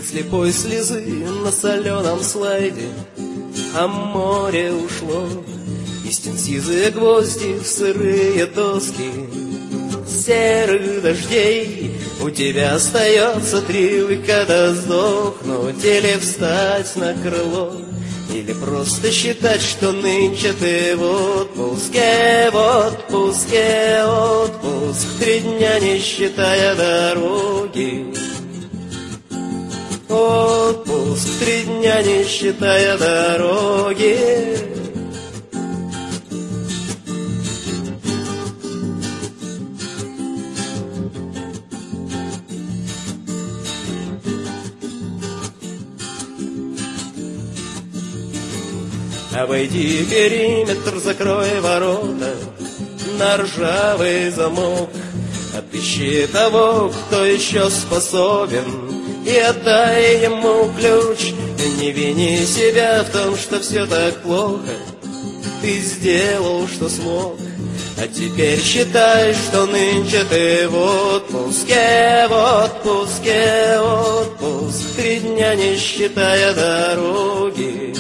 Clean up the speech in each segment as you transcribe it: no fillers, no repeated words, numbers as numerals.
слепой слезы на соленом слайде, а море ушло, и стен сизые гвозди в сырые доски. Серых дождей у тебя остается 3 выхода: сдохнуть или встать на крыло, или просто считать, что нынче ты в отпуске, в отпуске, отпуск 3 дня, не считая дороги. Отпуск 3 дня, не считая дороги. Обойди периметр, закрой ворота на ржавый замок. Отыщи того, кто еще способен, и отдай ему ключ. Не вини себя в том, что все так плохо. Ты сделал, что смог, а теперь считай, что нынче ты в отпуске, в отпуске, отпуск 3 дня, не считая дороги.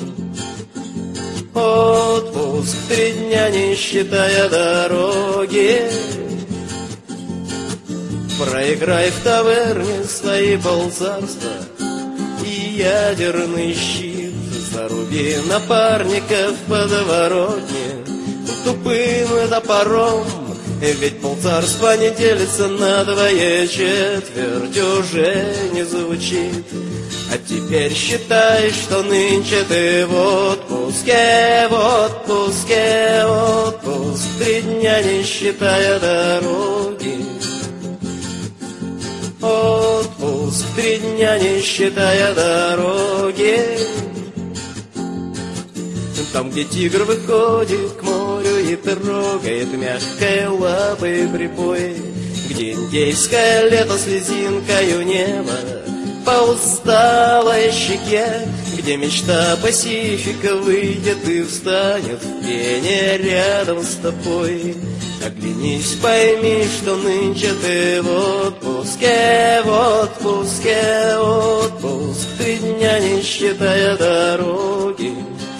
Отпуск 3 дня, не считая дороги. Проиграй в таверне свои полцарства и ядерный щит. Заруби напарника в подворотне тупым топором. Ведь полцарства не делится на 2/4, уже не звучит. А теперь считай, что нынче ты в отпуске, в отпуске, отпуск 3 дня, не считая дороги. Отпуск 3 дня, не считая дороги. Там, где тигр выходит к морю и трогает мягкой лапой прибой, где индейское лето слезинкою неба по усталой щеке, где мечта Пасифика выйдет и встанет в пене рядом с тобой. Оглянись, пойми, что нынче ты в отпуске, в отпуске, отпуск 3 дня, не считая дороги.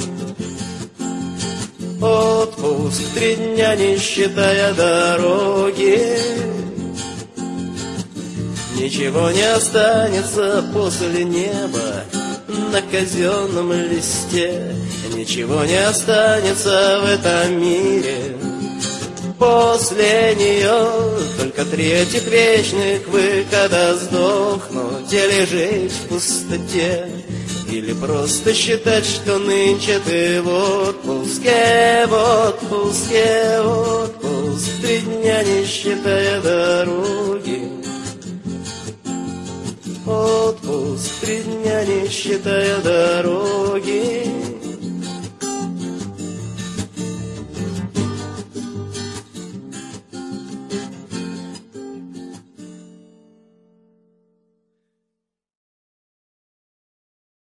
Отпуск 3 дня, не считая дороги. Ничего не останется после неба на казенном листе. Ничего не останется в этом мире после нее. Только 3 этих вечных выхода: сдохнуть или жить в пустоте, или просто считать, что нынче ты в отпуске, в отпуске, отпуск 3 дня, не считая дороги. Отпуск 3 дня, не считая дороги.